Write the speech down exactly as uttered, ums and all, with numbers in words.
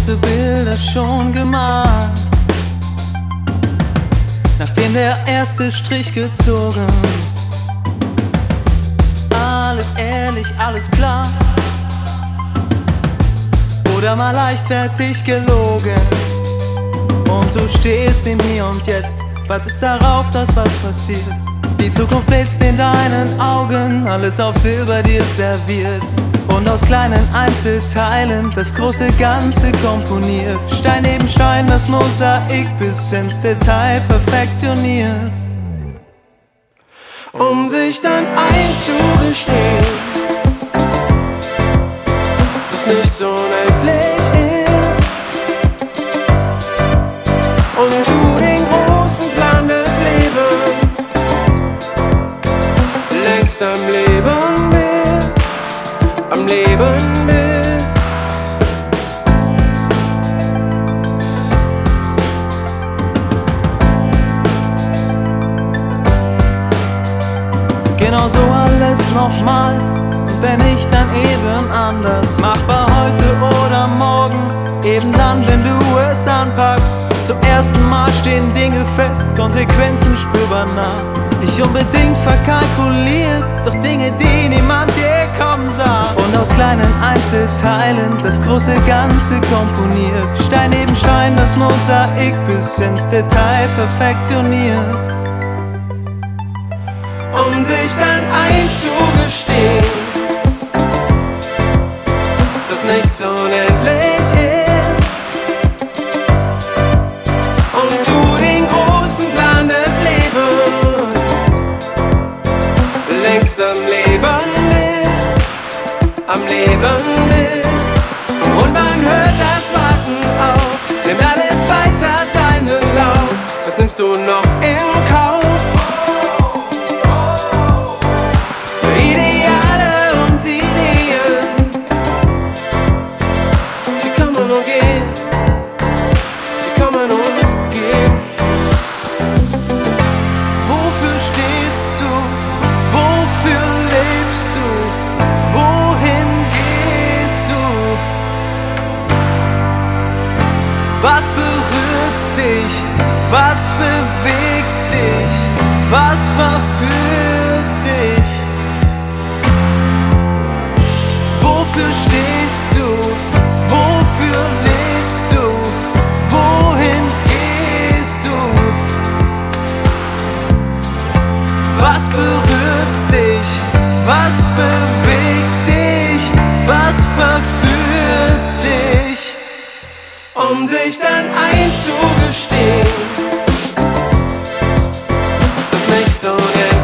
große Bilder schon gemalt. Nachdem der erste Strich gezogen, alles ehrlich, alles klar, oder mal leichtfertig gelogen. Und du stehst im Hier und Jetzt, wartest darauf, dass was passiert. Die Zukunft blitzt in deinen Augen, alles auf Silber dir serviert. Und aus kleinen Einzelteilen das große Ganze komponiert. Stein neben Stein das Mosaik bis ins Detail perfektioniert. Um sich dann einzugestehen, dass nichts unendlich ist, und du den großen Plan des Lebens längst am Leben bist, am Leben bist. Genau so alles nochmal, und wenn nicht, dann eben anders. Machbar heute oder morgen, eben dann, wenn du es anpackst. Zum ersten Mal stehen Dinge fest, Konsequenzen spürbar nah. Nicht unbedingt verkalkuliert, doch Dinge, die niemand je kommen sah. Und aus kleinen Einzelteilen das große Ganze komponiert. Stein neben Stein das Mosaik bis ins Detail perfektioniert. Um sich dann einzugestehen, dass nichts unendlich ist, und du den großen Plan des Lebens längst am Leben bist, am Leben bist. Und wann hört das Warten auf? Nimmt alles weiter seinen Lauf? Was nimmst du noch in Kauf? Wofür stehst du? Wofür lebst du? Wohin gehst du? Was berührt dich? Was bewegt dich? Was verführt dich? Wofür stehst du? Wofür lebst du? Wohin gehst du? Was berührt dich? Was bewegt dich? Was verführt dich? Um sich dann einzugestehen, dass nichts so